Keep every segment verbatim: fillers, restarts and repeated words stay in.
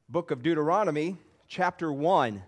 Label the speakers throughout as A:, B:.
A: Book of Deuteronomy, chapter one.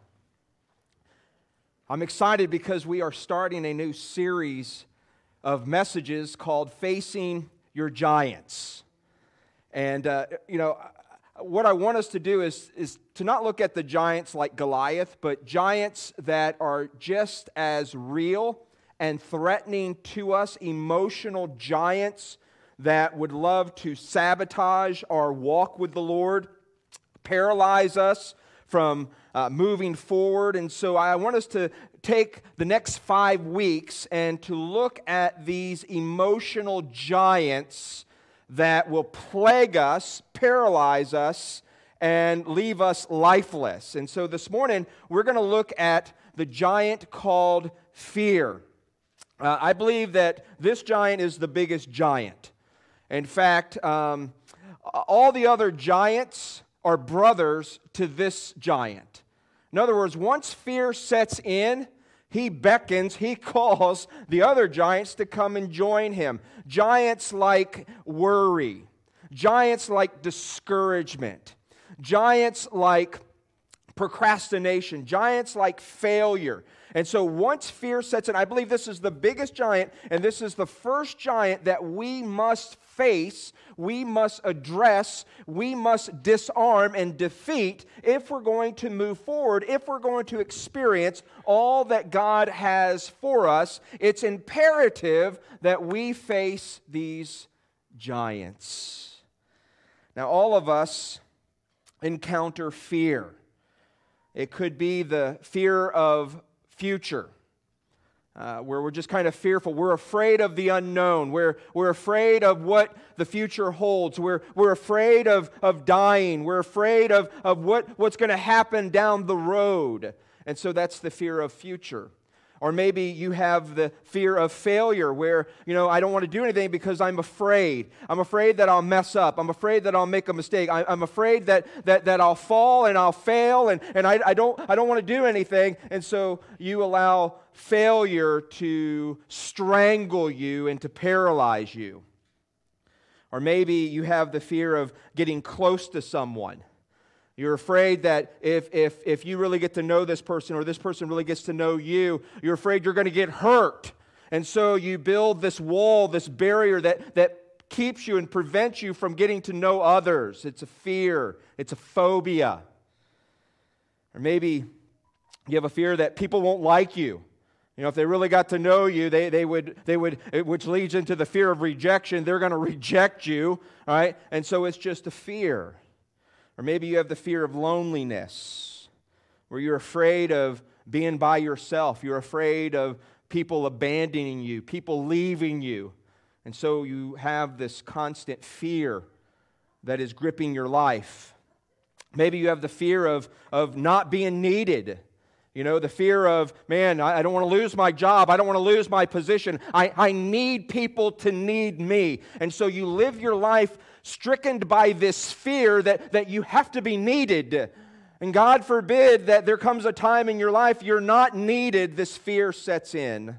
A: I'm excited because we are starting a new series of messages called Facing Your Giants. And, uh, you know, what I want us to do is, is to not look at the giants like Goliath, but giants that are just as real and threatening to us, emotional giants that would love to sabotage our walk with the Lord, paralyze us from uh, moving forward. And so I want us to take the next five weeks and to look at these emotional giants that will plague us, paralyze us, and leave us lifeless. And so this morning, we're going to look at the giant called fear. Uh, I believe that this giant is the biggest giant. In fact, um, all the other giants are brothers to this giant. In other words, once fear sets in, he beckons, he calls the other giants to come and join him. Giants like worry, giants like discouragement, giants like procrastination, giants like failure. And so once fear sets in, I believe this is the biggest giant, and this is the first giant that we must face, we must address, we must disarm and defeat if we're going to move forward, if we're going to experience all that God has for us. It's imperative that we face these giants. Now, all of us encounter fear. It could be the fear of future, uh, where we're just kind of fearful. We're afraid of the unknown. We're, we're afraid of what the future holds. We're, we're afraid of, of dying. We're afraid of, of what, what's going to happen down the road. And so that's the fear of future. Or maybe you have the fear of failure where, you know, I don't want to do anything because I'm afraid. I'm afraid that I'll mess up. I'm afraid that I'll make a mistake. I, I'm afraid that, that, that I'll fall and I'll fail and, and I, I don't, I don't want to do anything. And so you allow failure to strangle you and to paralyze you. Or maybe you have the fear of getting close to someone. You're afraid that if, if, if you really get to know this person or this person really gets to know you, you're afraid you're going to get hurt. And so you build this wall, this barrier that, that keeps you and prevents you from getting to know others. It's a fear. It's a phobia. Or maybe you have a fear that people won't like you. You know, if they really got to know you, they, they would, they would, which leads into the fear of rejection. They're going to reject you, all right? And so it's just a fear. Or maybe you have the fear of loneliness, where you're afraid of being by yourself. You're afraid of people abandoning you, people leaving you. And so you have this constant fear that is gripping your life. Maybe you have the fear of, of not being needed. You know, the fear of, man, I, I don't want to lose my job. I don't want to lose my position. I, I need people to need me. And so you live your life stricken by this fear that, that you have to be needed. And God forbid that there comes a time in your life you're not needed, this fear sets in.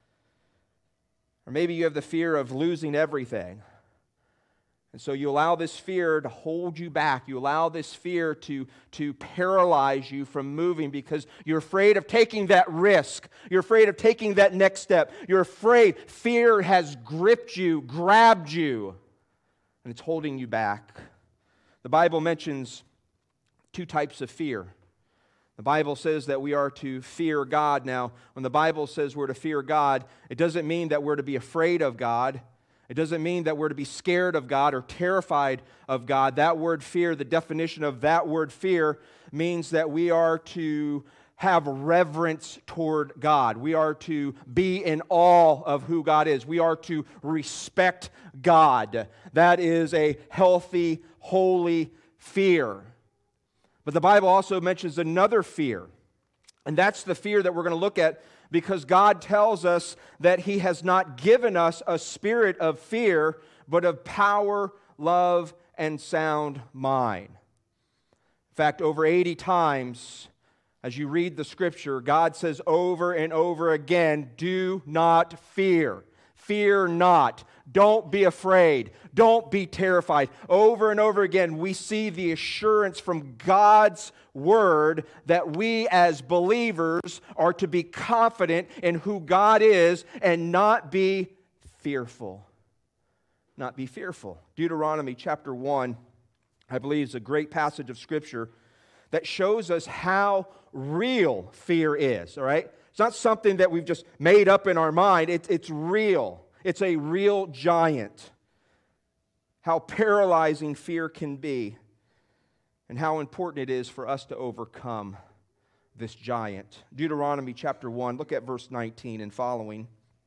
A: Or maybe you have the fear of losing everything. And so you allow this fear to hold you back. You allow this fear to, to paralyze you from moving because you're afraid of taking that risk. You're afraid of taking that next step. You're afraid. Fear has gripped you, grabbed you, and it's holding you back. The Bible mentions two types of fear. The Bible says that we are to fear God. Now, when the Bible says we're to fear God, it doesn't mean that we're to be afraid of God. It doesn't mean that we're to be scared of God or terrified of God. That word fear, the definition of that word fear, means that we are to have reverence toward God. We are to be in awe of who God is. We are to respect God. That is a healthy, holy fear. But the Bible also mentions another fear, and that's the fear that we're going to look at because God tells us that He has not given us a spirit of fear, but of power, love, and sound mind. In fact, over eighty times, as you read the Scripture, God says over and over again, do not fear. Fear not. Don't be afraid. Don't be terrified. Over and over again, we see the assurance from God's Word that we as believers are to be confident in who God is and not be fearful. Not be fearful. Deuteronomy chapter one, I believe, is a great passage of Scripture that shows us how real fear is, all right? It's not something that we've just made up in our mind. It, it's real. It's a real giant. How paralyzing fear can be, and how important it is for us to overcome this giant. Deuteronomy chapter one, look at verse nineteen and following.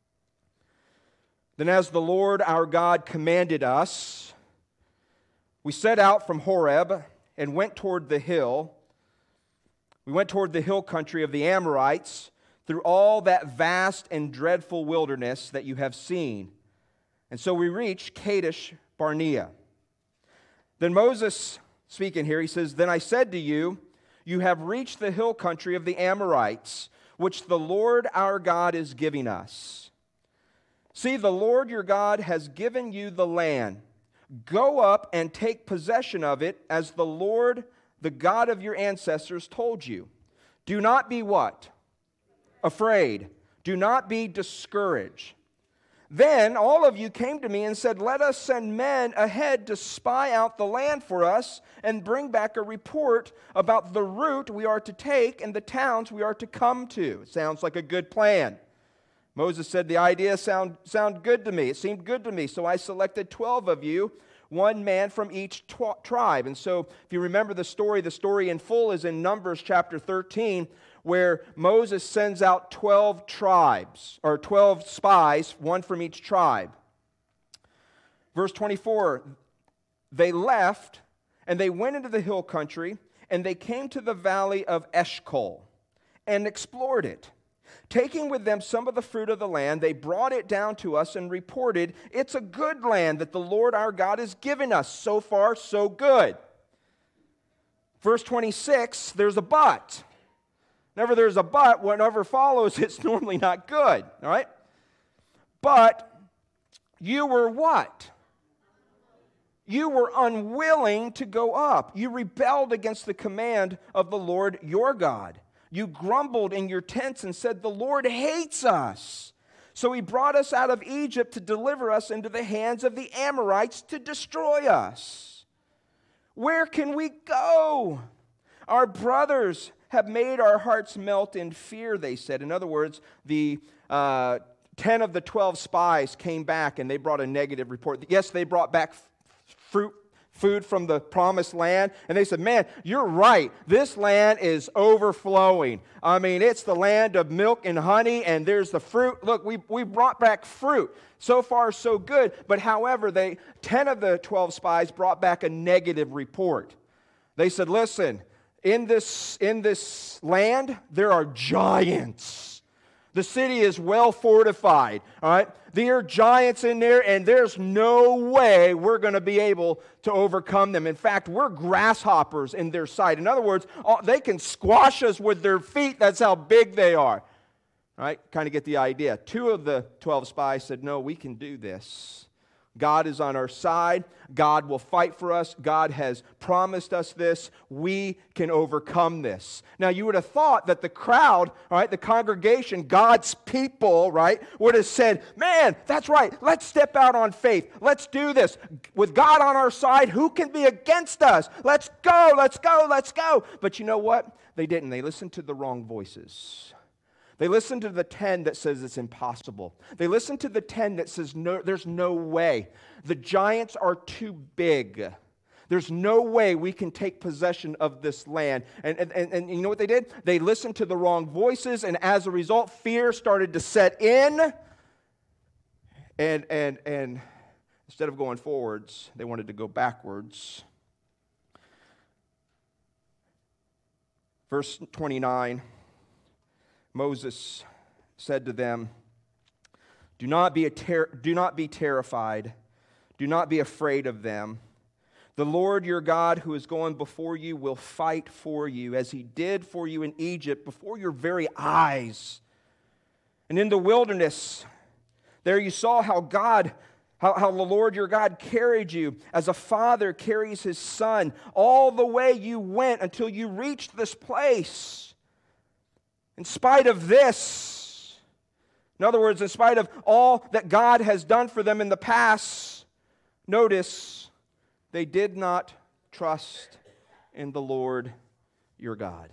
A: Then as the Lord our God commanded us, we set out from Horeb and went toward the hill. We went toward the hill country of the Amorites through all that vast and dreadful wilderness that you have seen. And so we reached Kadesh Barnea. Then Moses, speaking here, he says, Then I said to you, you have reached the hill country of the Amorites, which the Lord our God is giving us. See, the Lord your God has given you the land. Go up and take possession of it as the Lord, the God of your ancestors, told you. Do not be what? Afraid. Do not be discouraged. Then all of you came to me and said, Let us send men ahead to spy out the land for us and bring back a report about the route we are to take and the towns we are to come to. It sounds like a good plan. Moses said, The idea sound, sound good to me. It seemed good to me. So I selected twelve of you, one man from each tw- tribe. And so if you remember the story, the story in full is in Numbers chapter thirteen, where Moses sends out twelve tribes, or twelve spies, one from each tribe. Verse twenty-four, they left, and they went into the hill country, and they came to the valley of Eshcol, and explored it. Taking with them some of the fruit of the land, they brought it down to us and reported, It's a good land that the Lord our God has given us. So far, so good. Verse twenty-six, there's a but. Whenever there's a but, whatever follows, it's normally not good, all right? But you were what? You were unwilling to go up. You rebelled against the command of the Lord your God. You grumbled in your tents and said, The Lord hates us. So he brought us out of Egypt to deliver us into the hands of the Amorites to destroy us. Where can we go? Our brothers have made our hearts melt in fear, they said. In other words, the uh, ten of the twelve spies came back and they brought a negative report. Yes, they brought back f- fruit, food from the promised land, and they said, man, you're right. This land is overflowing. I mean, it's the land of milk and honey, and there's the fruit. Look, we, we brought back fruit. So far, so good. But however, they ten of the twelve spies brought back a negative report. They said, listen, In this, in this land, there are giants. The city is well fortified, all right? There are giants in there, and there's no way we're going to be able to overcome them. In fact, we're grasshoppers in their sight. In other words, they can squash us with their feet. That's how big they are, all right? Kind of get the idea. Two of the twelve spies said, no, we can do this. God is on our side. God will fight for us. God has promised us this. We can overcome this. Now, you would have thought that the crowd, all right, the congregation, God's people, right, would have said, man, that's right. Let's step out on faith. Let's do this. With God on our side, who can be against us? Let's go, let's go, let's go. But you know what? They didn't. They listened to the wrong voices. They listen to the ten that says it's impossible. They listen to the ten that says no, there's no way. The giants are too big. There's no way we can take possession of this land. And, and, and, and you know what they did? They listened to the wrong voices, and as a result, fear started to set in. And, and, and instead of going forwards, they wanted to go backwards. Verse twenty-nine. Moses said to them, do not be a ter- do not be terrified. Do not be afraid of them. The Lord your God who is going before you will fight for you as he did for you in Egypt before your very eyes. And in the wilderness, there you saw how God How, how the Lord your God carried you as a father carries his son all the way you went until you reached this place. In spite of this, in other words, in spite of all that God has done for them in the past, notice they did not trust in the Lord your God.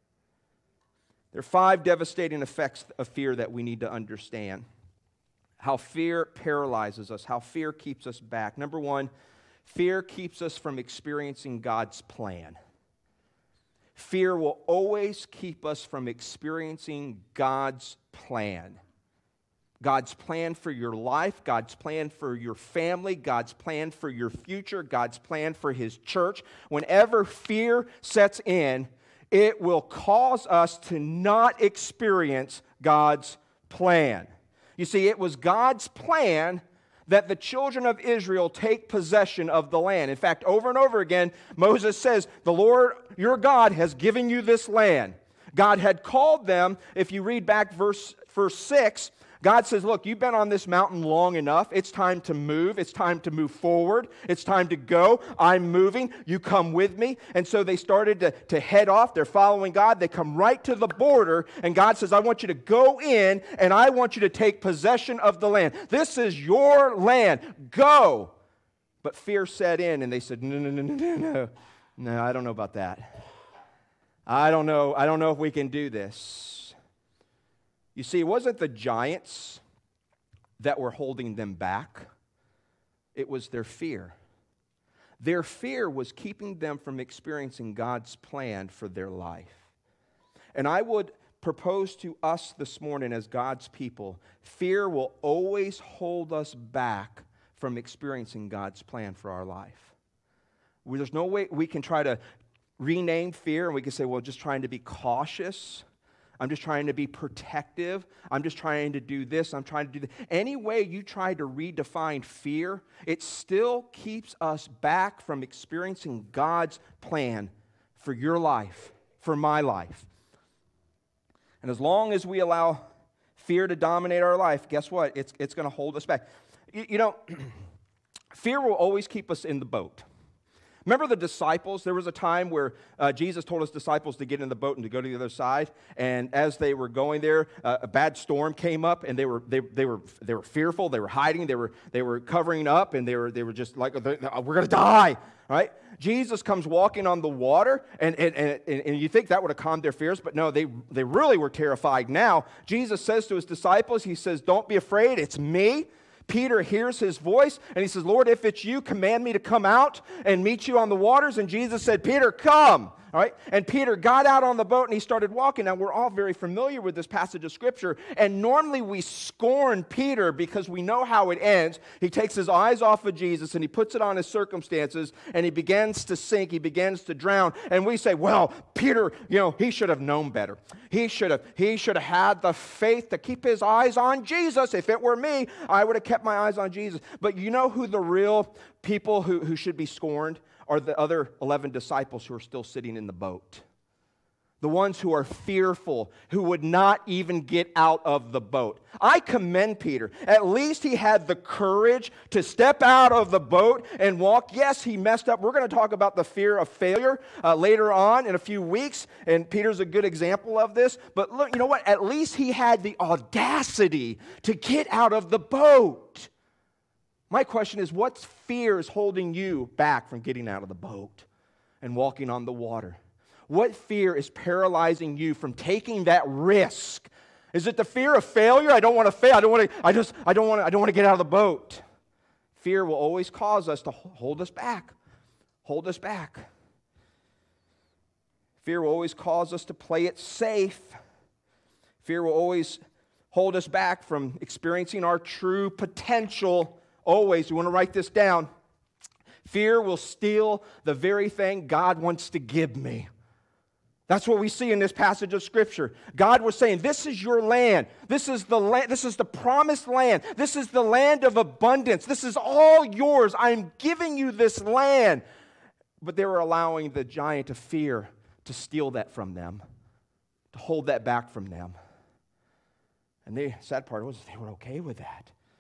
A: There are five devastating effects of fear that we need to understand. How fear paralyzes us, how fear keeps us back. Number one, fear keeps us from experiencing God's plan. Fear will always keep us from experiencing God's plan. God's plan for your life, God's plan for your family, God's plan for your future, God's plan for His church. Whenever fear sets in, it will cause us to not experience God's plan. You see, it was God's plan that the children of Israel take possession of the land. In fact, over and over again, Moses says, the Lord your God has given you this land. God had called them, if you read back verse, verse six, God says, look, you've been on this mountain long enough. It's time to move. It's time to move forward. It's time to go. I'm moving. You come with me. And so they started to, to head off. They're following God. They come right to the border. And God says, I want you to go in and I want you to take possession of the land. This is your land. Go. But fear set in and they said, no, no, no, no, no, no. No, I don't know about that. I don't know. I don't know if we can do this. You see, it wasn't the giants that were holding them back. It was their fear. Their fear was keeping them from experiencing God's plan for their life. And I would propose to us this morning as God's people, fear will always hold us back from experiencing God's plan for our life. There's no way we can try to rename fear and we can say, well, just trying to be cautious. I'm just trying to be protective. I'm just trying to do this. I'm trying to do that. Any way you try to redefine fear, it still keeps us back from experiencing God's plan for your life, for my life. And as long as we allow fear to dominate our life, guess what? It's, it's going to hold us back. You, you know, fear will always keep us in the boat. Remember the disciples? There was a time where uh, Jesus told his disciples to get in the boat and to go to the other side. And as they were going there, uh, a bad storm came up, and they were they, they were they were fearful. They were hiding. They were they were covering up, and they were they were just like, we're going to die, right? Jesus comes walking on the water, and and, and and you think that would have calmed their fears, but no, they they really were terrified. Now Jesus says to his disciples, he says, "Don't be afraid. It's me." Peter hears his voice, and he says, Lord, if it's you, command me to come out and meet you on the waters. And Jesus said, Peter, come. All right? And Peter got out on the boat, and he started walking. Now, we're all very familiar with this passage of Scripture, and normally we scorn Peter because we know how it ends. He takes his eyes off of Jesus, and he puts it on his circumstances, and he begins to sink. He begins to drown. And we say, well, Peter, you know, he should have known better. He should have, he should have had the faith to keep his eyes on Jesus. If it were me, I would have kept my eyes on Jesus. But you know who the real people who, who should be scorned are? The other eleven disciples who are still sitting in the boat. The ones who are fearful, who would not even get out of the boat. I commend Peter. At least he had the courage to step out of the boat and walk. Yes, he messed up. We're going to talk about the fear of failure uh, later on in a few weeks, and Peter's a good example of this. But look, you know what? At least he had the audacity to get out of the boat. My question is, what fear is holding you back from getting out of the boat and walking on the water? What fear is paralyzing you from taking that risk? Is it the fear of failure? I don't want to fail. I don't want to. I just. I don't want to. I don't want to get out of the boat. Fear will always cause us to hold us back. Hold us back. Fear will always cause us to play it safe. Fear will always hold us back from experiencing our true potential. Always. You want to write this down. Fear will steal the very thing God wants to give me. That's what we see in this passage of Scripture. God was saying, this is your land. This is the land. This is the promised land. This is the land of abundance. This is all yours. I'm giving you this land. But they were allowing the giant of fear to steal that from them, to hold that back from them. And the sad part was they were okay with that.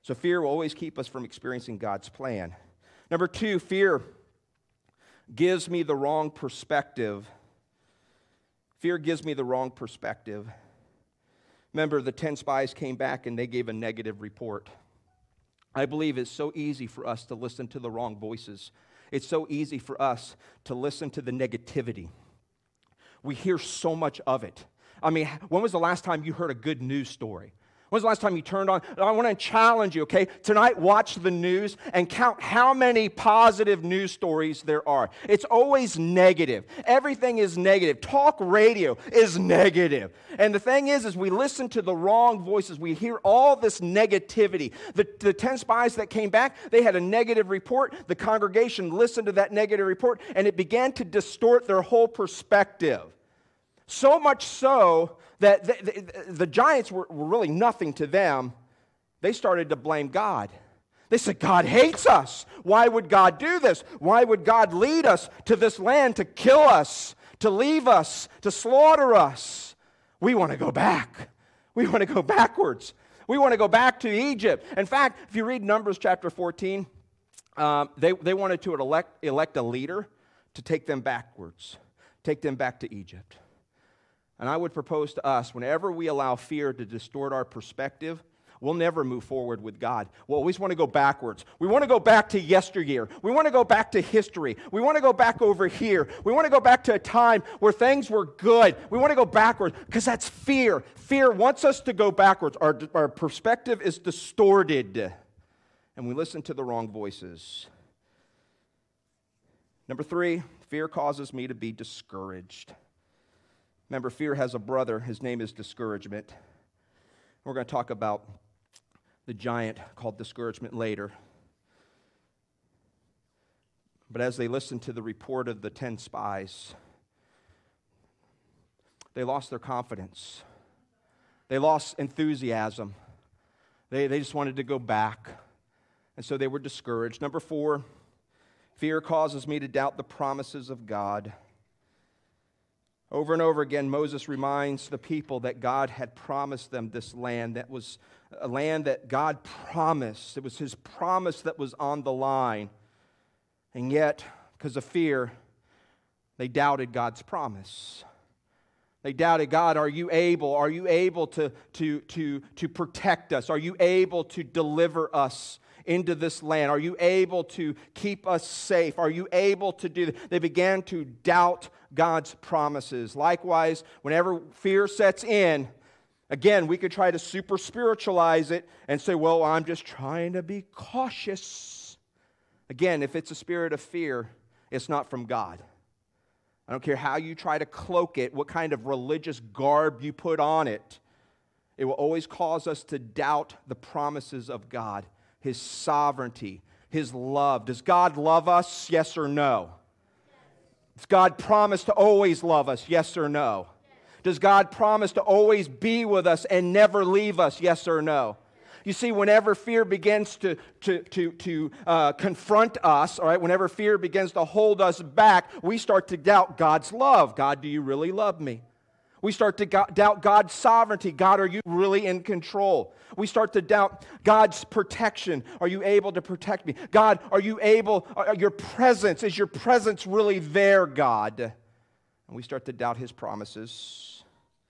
A: So fear will always keep us from experiencing God's plan. Number two, fear gives me the wrong perspective. Fear gives me the wrong perspective. Remember, the ten spies came back and they gave a negative report. I believe it's so easy for us to listen to the wrong voices. It's so easy for us to listen to the negativity. We hear so much of it. I mean, when was the last time you heard a good news story? When was the last time you turned on? I want to challenge you, okay? Tonight, watch the news and count how many positive news stories there are. It's always negative. Everything is negative. Talk radio is negative. And the thing is, is we listen to the wrong voices. We hear all this negativity. The, the ten spies that came back, they had a negative report. The congregation listened to that negative report, and it began to distort their whole perspective. So much so that the, the, the giants were, were really nothing to them. They started to blame God. They said, God hates us. Why would God do this? Why would God lead us to this land to kill us, to leave us, to slaughter us? We want to go back. We want to go backwards. We want to go back to Egypt. In fact, if you read Numbers chapter fourteen, um, they, they wanted to elect, elect a leader to take them backwards, take them back to Egypt. And I would propose to us, whenever we allow fear to distort our perspective, we'll never move forward with God. We'll always want to go backwards. We want to go back to yesteryear. We want to go back to history. We want to go back over here. We want to go back to a time where things were good. We want to go backwards because that's fear. Fear wants us to go backwards. Our, our perspective is distorted, and we listen to the wrong voices. Number three, fear causes me to be discouraged. Remember, fear has a brother. His name is discouragement. We're going to talk about the giant called discouragement later. But as they listened to the report of the ten spies, they lost their confidence. They lost enthusiasm. They, they just wanted to go back. And so they were discouraged. Number four, fear causes me to doubt the promises of God. Over and over again, Moses reminds the people that God had promised them this land. That was a land that God promised. It was His promise that was on the line. And yet, because of fear, they doubted God's promise. They doubted, God, are you able? Are you able to, to, to, to protect us? Are you able to deliver us into this land? Are you able to keep us safe? Are you able to do that? They began to doubt God's promises. Likewise, whenever fear sets in, again, we could try to super spiritualize it and say, well, I'm just trying to be cautious. Again, if it's a spirit of fear, it's not from God. I don't care how you try to cloak it, what kind of religious garb you put on it. It will always cause us to doubt the promises of God, His sovereignty, His love. Does God love us? Yes or no? Does God promise to always love us? Yes or no? Does God promise to always be with us and never leave us? Yes or no? You see, whenever fear begins to, to, to, to uh, confront us, all right, whenever fear begins to hold us back, we start to doubt God's love. God, do you really love me? We start to go- doubt God's sovereignty. God, are you really in control? We start to doubt God's protection. Are you able to protect me? God, are you able, are your presence, is your presence really there, God? And we start to doubt His promises.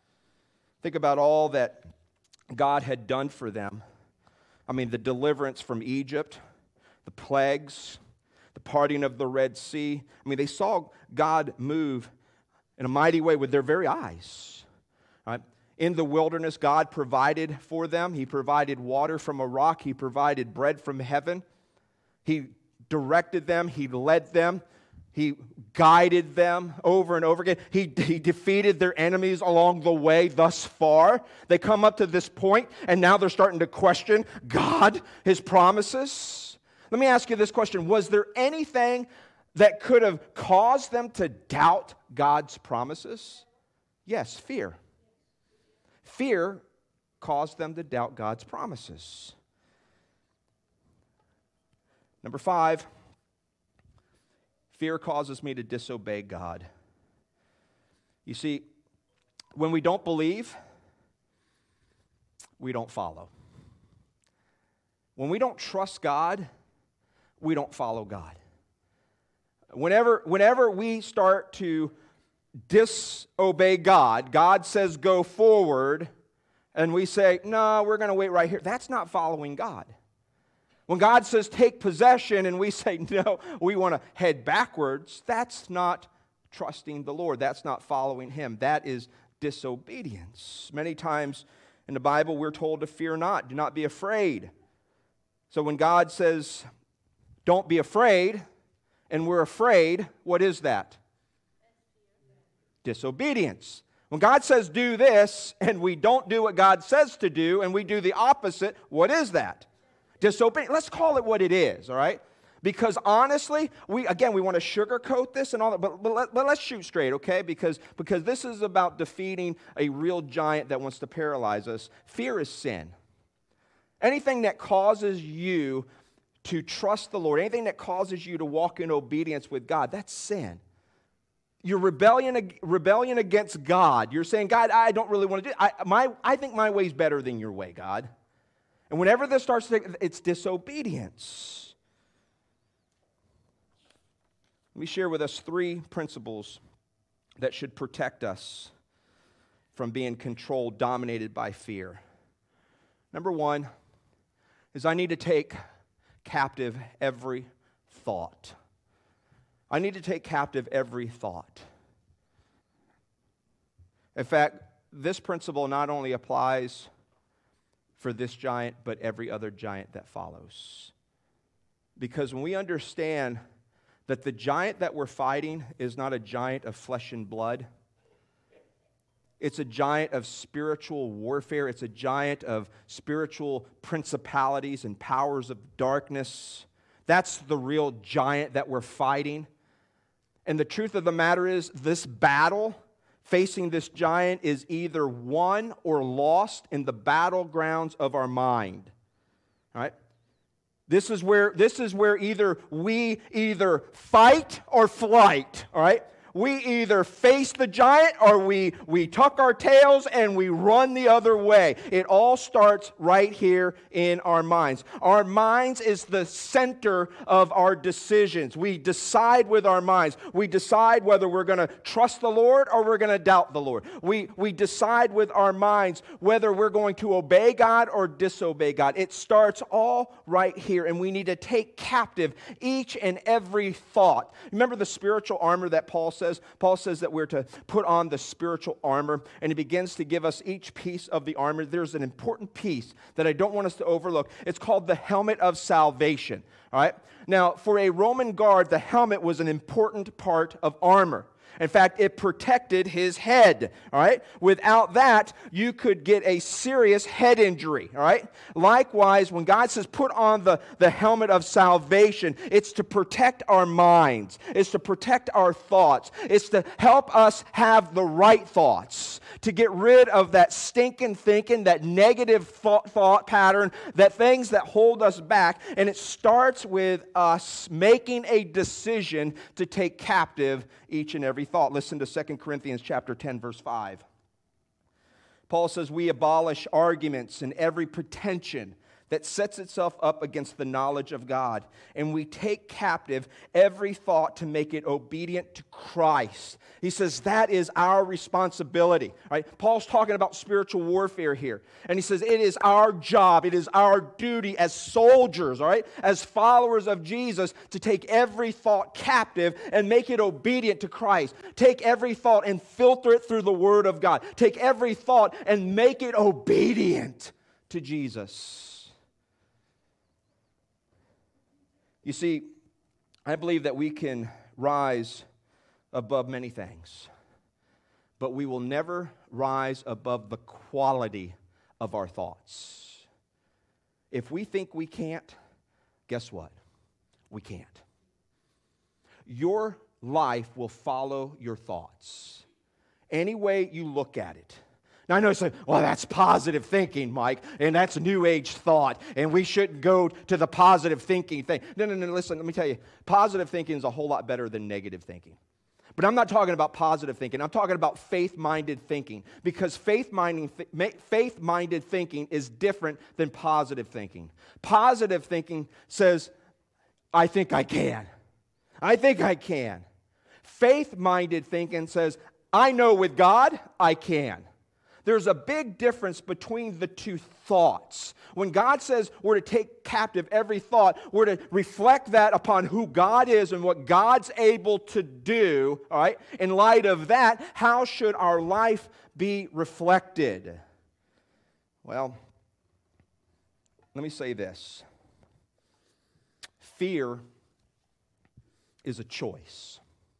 A: Think about all that God had done for them. I mean, the deliverance from Egypt, the plagues, the parting of the Red Sea. I mean, they saw God move in a mighty way with their very eyes. Right? In the wilderness, God provided for them. He provided water from a rock. He provided bread from heaven. He directed them. He led them. He guided them over and over again. He, he defeated their enemies along the way thus far. They come up to this point, and now they're starting to question God, His promises. Let me ask you this question. Was there anything that could have caused them to doubt God's promises? Yes, fear. Fear caused them to doubt God's promises. Number five, fear causes me to disobey God. You see, when we don't believe, we don't follow. When we don't trust God, we don't follow God. Whenever, whenever we start to disobey God, God says go forward, and we say, no, we're going to wait right here. That's not following God. When God says take possession and we say, no, we want to head backwards, that's not trusting the Lord. That's not following Him. That is disobedience. Many times in the Bible we're told to fear not, do not be afraid. So when God says don't be afraid, and we're afraid, what is that? Disobedience. When God says do this, and we don't do what God says to do, and we do the opposite, what is that? Disobedience. Let's call it what it is, all right? Because honestly, we again, we want to sugarcoat this and all that, but, but, let, but let's shoot straight, okay? Because, because this is about defeating a real giant that wants to paralyze us. Fear is sin. Anything that causes you to trust the Lord, anything that causes you to walk in obedience with God, that's sin. You're rebellion, rebellion against God. You're saying, God, I don't really want to do it. I, my, I think my way's better than your way, God. And whenever this starts to, it's disobedience. Let me share with us three principles that should protect us from being controlled, dominated by fear. Number one is I need to take captive every thought. I need to take captive every thought. In fact, this principle not only applies for this giant, but every other giant that follows. Because when we understand that the giant that we're fighting is not a giant of flesh and blood, it's a giant of spiritual warfare. It's a giant of spiritual principalities and powers of darkness. That's the real giant that we're fighting. And the truth of the matter is, this battle facing this giant is either won or lost in the battlegrounds of our mind. All right? This is where, this is where either we either fight or flight. All right? We either face the giant or we, we tuck our tails and we run the other way. It all starts right here in our minds. Our minds is the center of our decisions. We decide with our minds. We decide whether we're going to trust the Lord or we're going to doubt the Lord. We, we decide with our minds whether we're going to obey God or disobey God. It starts all right here, and we need to take captive each and every thought. Remember the spiritual armor that Paul said? Says, Paul says that we're to put on the spiritual armor, and he begins to give us each piece of the armor. There's an important piece that I don't want us to overlook. It's called the helmet of salvation. All right? Now, for a Roman guard, the helmet was an important part of armor. In fact, it protected his head, all right? Without that, you could get a serious head injury, all right? Likewise, when God says put on the, the helmet of salvation, it's to protect our minds. It's to protect our thoughts. It's to help us have the right thoughts, to get rid of that stinking thinking, that negative thought, thought pattern, that things that hold us back. And it starts with us making a decision to take captive each and every thought. Listen to Second Corinthians chapter ten, verse five. Paul says, we abolish arguments and every pretension that sets itself up against the knowledge of God, and we take captive every thought to make it obedient to Christ. He says that is our responsibility. Right? Paul's talking about spiritual warfare here, and he says it is our job, it is our duty as soldiers, all right, as followers of Jesus, to take every thought captive and make it obedient to Christ. Take every thought and filter it through the Word of God. Take every thought and make it obedient to Jesus. You see, I believe that we can rise above many things, but we will never rise above the quality of our thoughts. If we think we can't, guess what? We can't. Your life will follow your thoughts. Any way you look at it. Now, I know you say, well, that's positive thinking, Mike, and that's New Age thought, and we shouldn't go to the positive thinking thing. No, no, no, listen, let me tell you, positive thinking is a whole lot better than negative thinking. But I'm not talking about positive thinking. I'm talking about faith-minded thinking. Because faith-minded, faith-minded thinking is different than positive thinking. Positive thinking says, I think I can. I think I can. Faith-minded thinking says, I know with God, I can. There's a big difference between the two thoughts. When God says we're to take captive every thought, we're to reflect that upon who God is and what God's able to do, all right? In light of that, how should our life be reflected? Well, let me say this. Fear is a choice.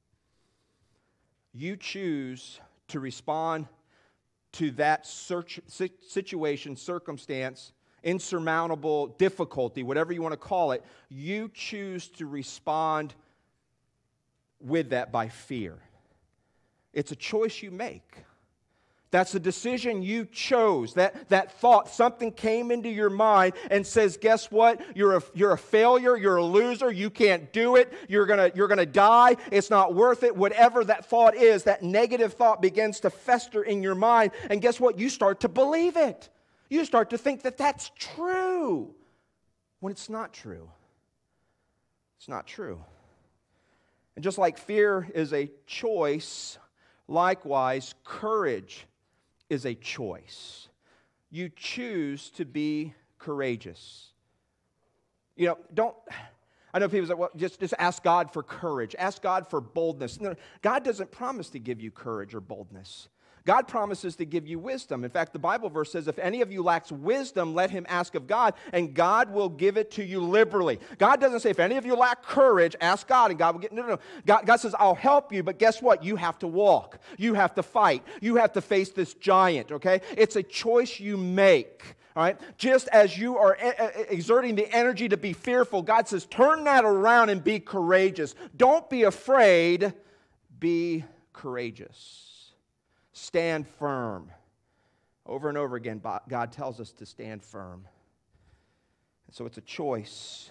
A: You choose to respond to that search, situation, circumstance, insurmountable difficulty, whatever you want to call it. You choose to respond with that by fear. It's a choice you make. That's a decision you chose. That, that thought, something came into your mind and says, guess what? You're a, you're a failure. You're a loser. You can't do it. You're gonna, you're gonna die. It's not worth it. Whatever that thought is, that negative thought begins to fester in your mind. And guess what? You start to believe it. You start to think that that's true when it's not true. It's not true. And just like fear is a choice, likewise, courage is a choice. You choose to be courageous. You know, don't, I know people say, well, just, just ask God for courage. Ask God for boldness. No, God doesn't promise to give you courage or boldness. God promises to give you wisdom. In fact, the Bible verse says, if any of you lacks wisdom, let him ask of God, and God will give it to you liberally. God doesn't say, if any of you lack courage, ask God, and God will get, no, no, no. God, God says, I'll help you, but guess what? You have to walk. You have to fight. You have to face this giant, okay? It's a choice you make, all right? Just as you are exerting the energy to be fearful, God says, turn that around and be courageous. Don't be afraid. Be courageous. Stand firm. Over and over again, God tells us to stand firm. And so it's a choice.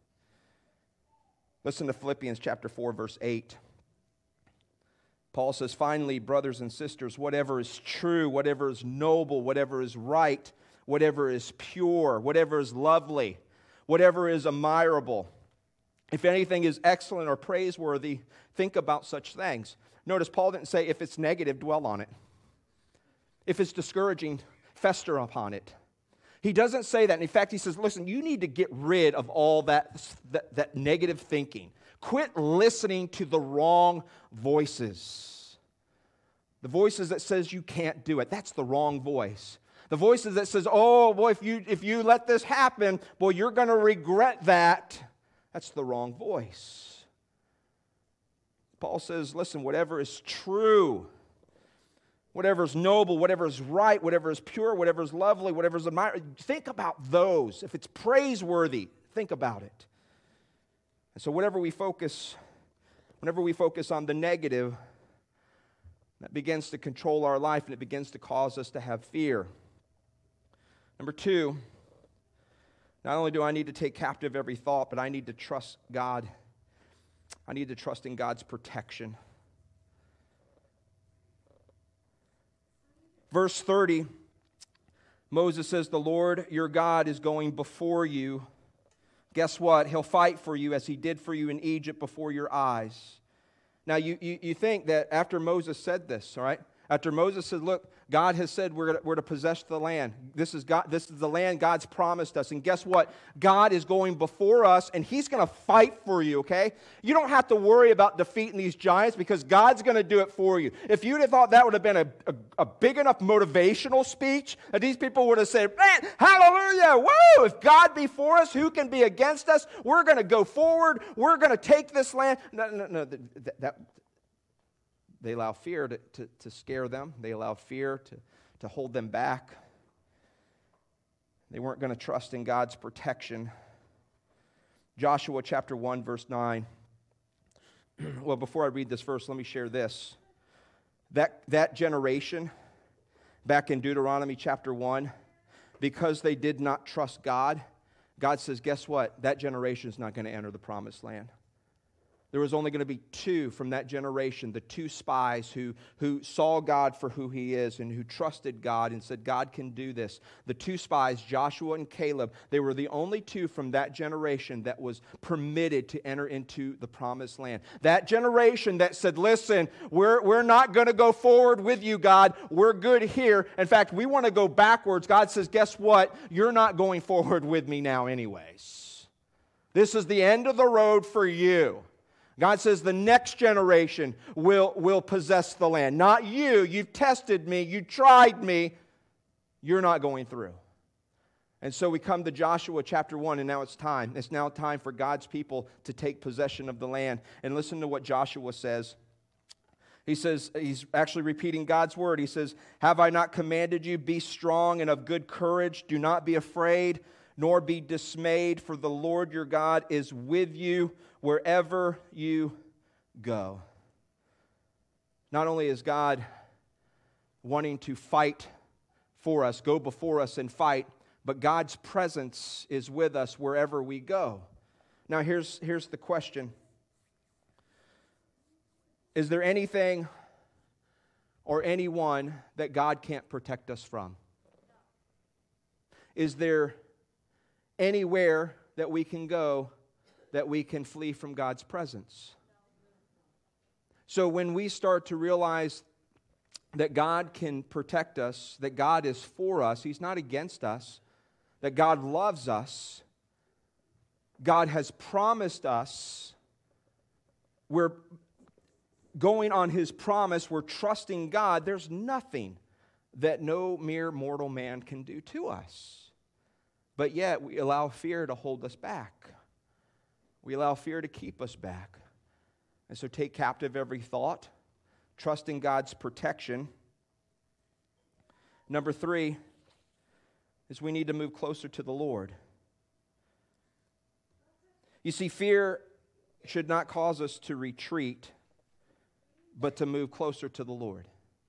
A: Listen to Philippians chapter four, verse eight. Paul says, finally, brothers and sisters, whatever is true, whatever is noble, whatever is right, whatever is pure, whatever is lovely, whatever is admirable, if anything is excellent or praiseworthy, think about such things. Notice Paul didn't say if it's negative, dwell on it. If it's discouraging, fester upon it. He doesn't say that. In fact, he says, listen, you need to get rid of all that, that, that negative thinking. Quit listening to the wrong voices. The voices that says you can't do it. That's the wrong voice. The voices that says, oh, boy, if you, if you let this happen, boy, you're going to regret that. That's the wrong voice. Paul says, listen, whatever is true, whatever is noble, whatever is right, whatever is pure, whatever is lovely, whatever is admirable, think about those. If it's praiseworthy, think about it. And so whatever we focus, whenever we focus on the negative, that begins to control our life and it begins to cause us to have fear. Number two, not only do I need to take captive every thought, but I need to trust God. I need to trust in God's protection. Verse thirty, Moses says, the Lord your God is going before you. Guess what? He'll fight for you as he did for you in Egypt before your eyes. Now, you, you, you think that after Moses said this, all right? After Moses said, look, God has said we're, gonna, we're to possess the land. This is, God, this is the land God's promised us. And guess what? God is going before us, and he's going to fight for you, okay? You don't have to worry about defeating these giants because God's going to do it for you. If you'd have thought that would have been a, a, a big enough motivational speech, that these people would have said, man, hallelujah, woo! If God be for us, who can be against us? We're going to go forward. We're going to take this land. No, no, no, that... that They allow fear to, to, to scare them. They allowed fear to, to hold them back. They weren't going to trust in God's protection. Joshua chapter one, verse nine. Well, before I read this verse, let me share this. That, that generation, back in Deuteronomy chapter one, because they did not trust God, God says, guess what? That generation is not going to enter the promised land. There was only going to be two from that generation, the two spies who, who saw God for who He is and who trusted God and said, God can do this. The two spies, Joshua and Caleb, they were the only two from that generation that was permitted to enter into the promised land. That generation that said, listen, we're, we're not going to go forward with you, God. We're good here. In fact, we want to go backwards. God says, guess what? You're not going forward with me now anyways. This is the end of the road for you. God says the next generation will, will possess the land. Not you. You've tested me. You tried me. You're not going through. And so we come to Joshua chapter one, and now it's time. It's now time for God's people to take possession of the land. And listen to what Joshua says. He says, he's actually repeating God's word. He says, have I not commanded you, be strong and of good courage. Do not be afraid, nor be dismayed, for the Lord your God is with you wherever you go. Not only is God wanting to fight for us, go before us and fight, but God's presence is with us wherever we go. Now here's, here's the question. Is there anything or anyone that God can't protect us from? Is there anywhere that we can go that we can flee from God's presence? So when we start to realize that God can protect us, that God is for us, He's not against us, that God loves us, God has promised us, we're going on His promise, we're trusting God, there's nothing that no mere mortal man can do to us. But yet we allow fear to hold us back. We allow fear to keep us back. And so take captive every thought, trust in God's protection. Number three is we need to move closer to the Lord. You see, fear should not cause us to retreat, but to move closer to the Lord.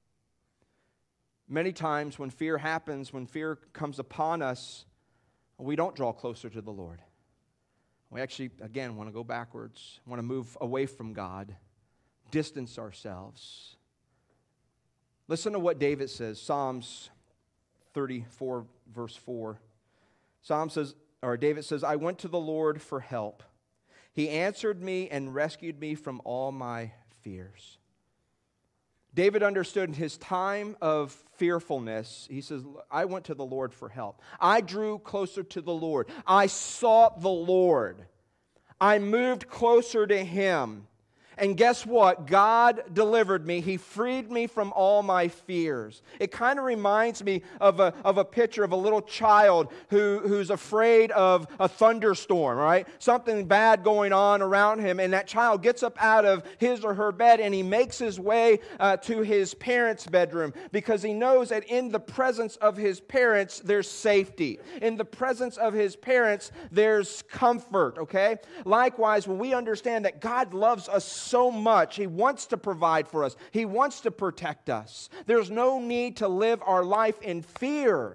A: Many times when fear happens, when fear comes upon us, we don't draw closer to the Lord. We actually, again, want to go backwards, want to move away from God, distance ourselves. Listen to what David says, Psalms thirty-four, verse four. Psalm says, or David says, I went to the Lord for help. He answered me and rescued me from all my fears. David understood in his time of fearfulness, he says, I went to the Lord for help. I drew closer to the Lord. I sought the Lord. I moved closer to Him. And guess what? God delivered me. He freed me from all my fears. It kind of reminds me of a, of a picture of a little child who, who's afraid of a thunderstorm, right? Something bad going on around him. And that child gets up out of his or her bed and he makes his way uh, to his parents' bedroom because he knows that in the presence of his parents, there's safety. In the presence of his parents, there's comfort, okay? Likewise, when we understand that God loves us so much. He wants to provide for us. He wants to protect us. There's no need to live our life in fear.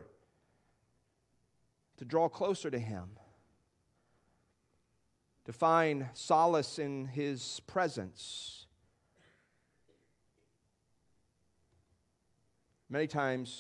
A: To draw closer to Him. To find solace in His presence. Many times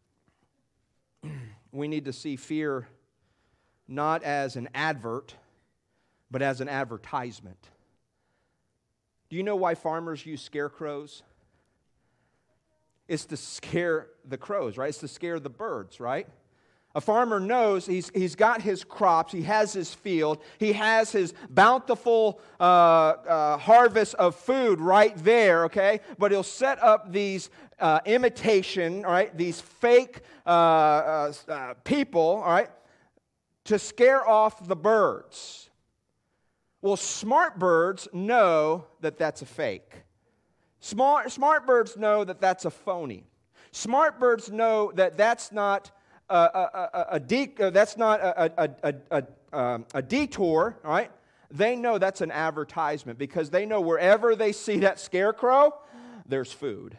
A: we need to see fear not as an advert, but as an advertisement. Do you know why farmers use scarecrows? It's to scare the crows, right? It's to scare the birds, right? A farmer knows he's, he's got his crops, he has his field, he has his bountiful uh, uh, harvest of food right there, okay? But he'll set up these uh, imitation, all right, these fake uh, uh, uh, people, all right, to scare off the birds. Well, smart birds know that that's a fake. Smart, smart birds know that that's a phony. Smart birds know that that's not a, a, a, a, de- that's not a, a, a, a, um, a detour, all right? They know that's an advertisement because they know wherever they see that scarecrow, there's food.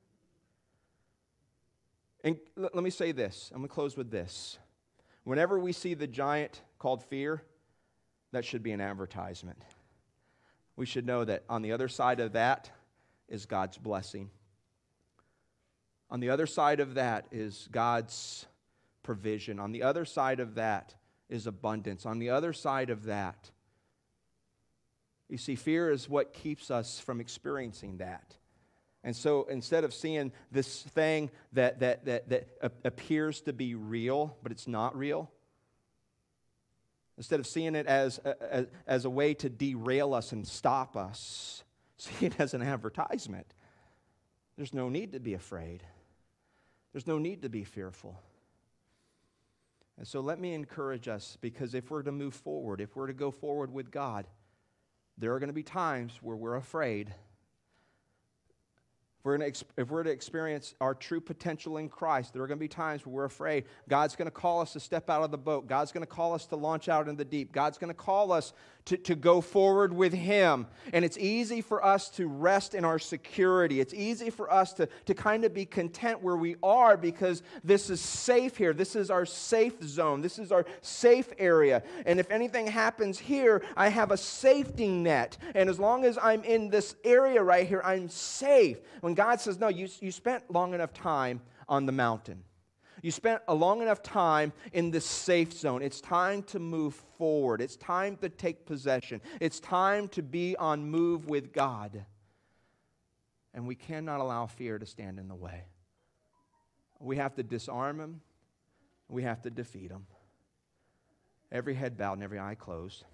A: And l- let me say this. I'm going to close with this. Whenever we see the giant called fear, that should be an advertisement. we should know that on the other side of that is God's blessing. On the other side of that is God's provision. On the other side of that is abundance. On the other side of that, you see, fear is what keeps us from experiencing that. And so instead of seeing this thing that, that, that, that appears to be real, but it's not real, instead of seeing it as, as, as a way to derail us and stop us, see it as an advertisement. There's no need to be afraid. There's no need to be fearful. And so let me encourage us, because if we're to move forward, if we're to go forward with God, there are going to be times where we're afraid. If we're, going to, if we're to experience our true potential in Christ, there are going to be times where we're afraid. God's going to call us to step out of the boat. God's going to call us to launch out in the deep. God's going to call us to, to go forward with Him. And it's easy for us to rest in our security. It's easy for us to, to kind of be content where we are because this is safe here. This is our safe zone. This is our safe area. And if anything happens here, I have a safety net. And as long as I'm in this area right here, I'm safe. When God says, no, you, you spent long enough time on the mountain. You spent a long enough time in this safe zone. It's time to move forward. It's time to take possession. It's time to be on move with God. And we cannot allow fear to stand in the way. We have to disarm him. We have to defeat him. Every head bowed and every eye closed.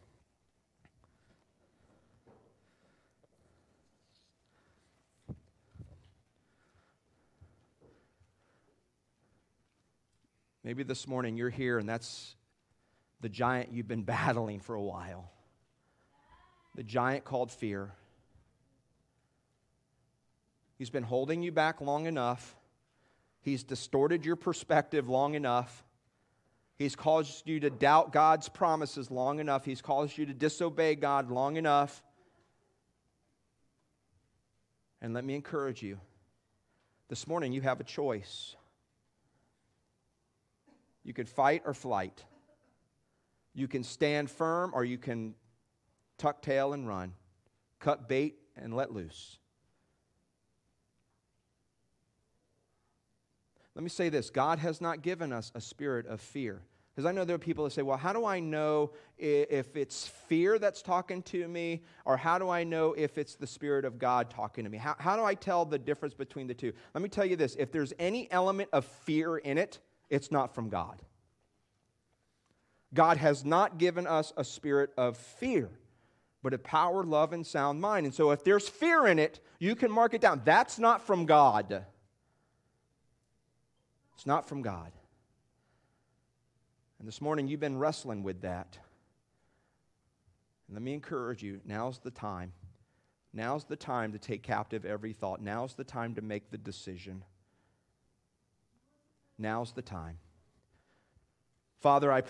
A: Maybe this morning you're here and that's the giant you've been battling for a while. The giant called fear. He's been holding you back long enough. He's distorted your perspective long enough. He's caused you to doubt God's promises long enough. He's caused you to disobey God long enough. And let me encourage you. This morning you have a choice. You can fight or flight. You can stand firm or you can tuck tail and run. Cut bait and let loose. Let me say this. God has not given us a spirit of fear. Because I know there are people that say, well, how do I know if it's fear that's talking to me, or how do I know if it's the Spirit of God talking to me? How, how do I tell the difference between the two? Let me tell you this. If there's any element of fear in it, it's not from God. God has not given us a spirit of fear, but of power, love, and sound mind. And so if there's fear in it, you can mark it down. That's not from God. It's not from God. And this morning you've been wrestling with that. And let me encourage you, now's the time. Now's the time to take captive every thought. Now's the time to make the decision. Now's the time. Father, I